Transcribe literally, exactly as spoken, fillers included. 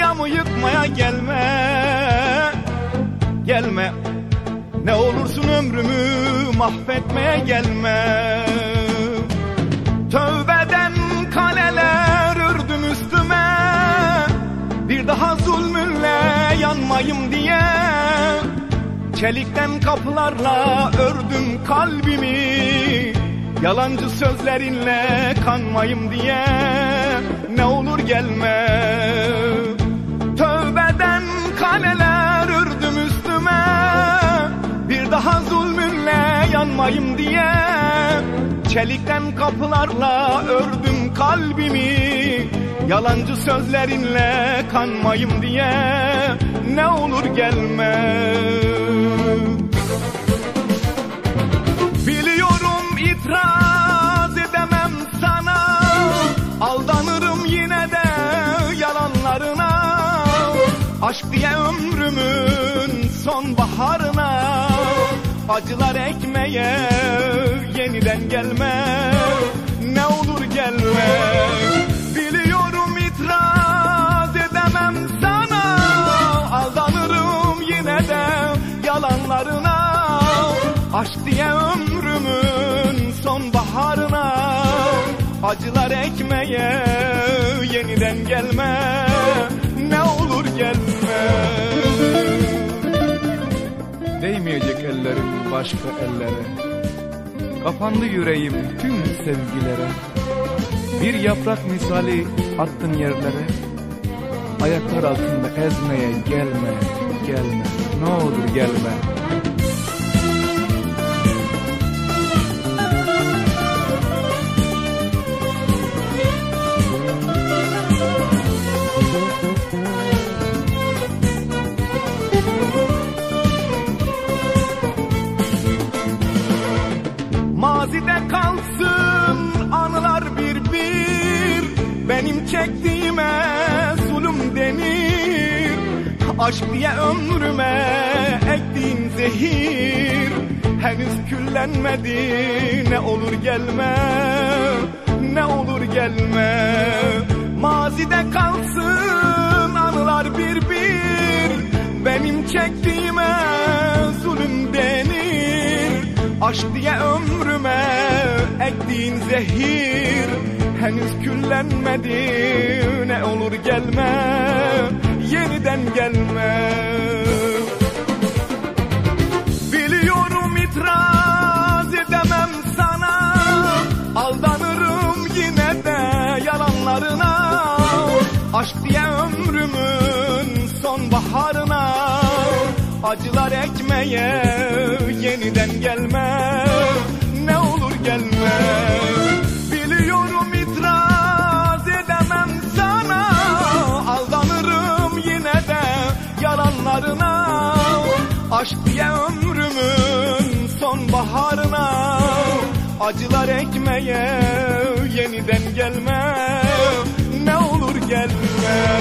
dünyamı yıkmaya gelme, gelme. Ne olursun ömrümü mahvetmeye gelme. Tövbeden kaleler ördüm üstüme, bir daha zulmünle yanmayım diye. Çelikten kapılarla ördüm kalbimi, yalancı sözlerinle kanmayım diye. Ne olur gelme. Tövbeden kaleler ördüm üstüme, bir daha zulmünle yanmayım diye. Çelikten kapılarla ördüm kalbimi, yalancı sözlerinle kanmayım diye. Ne olur gelme. Biliyorum itiraz edemem sana, aldanırım yine de yalanlarına. Aşk diye ömrümün sonbaharına, acılar ekmeye yeniden gelme. Ne olur gelme. Biliyorum itiraz edemem sana, aldanırım yine de yalanlarına. Aşk diye ömrümün sonbaharına, acılar ekmeye yeniden gelme. Ne olur gelme. Değmeyecek ellerim başka ellere, kapandı yüreğim tüm sevgilere. Bir yaprak misali attın yerlere, ayaklar altında ezmeye gelme, gelme. Ne olur gelme. Mazide kalsın anılar bir bir, benim çektiğime zulüm denir. Aşk diye ömrüme ektiğin zehir henüz küllenmedi. Ne olur gelme, ne olur gelme. Mazide kalsın anılar bir bir, benim çektiğime zulüm denir. Aşk diye ömrüme ektiğin zehir henüz küllenmedi. Ne olur gelme, yeniden gelme. Biliyorum itiraz edemem sana, aldanırım yine de yalanlarına. Aşk diye ömrümün sonbaharına, acılar ekmeye yeniden gelme. Ne olur gelme. Biliyorum itiraz edemem sana, aldanırım yine de yalanlarına. Aşk diye ömrümün sonbaharına, acılar ekmeye yeniden gelme. Ne olur gelme.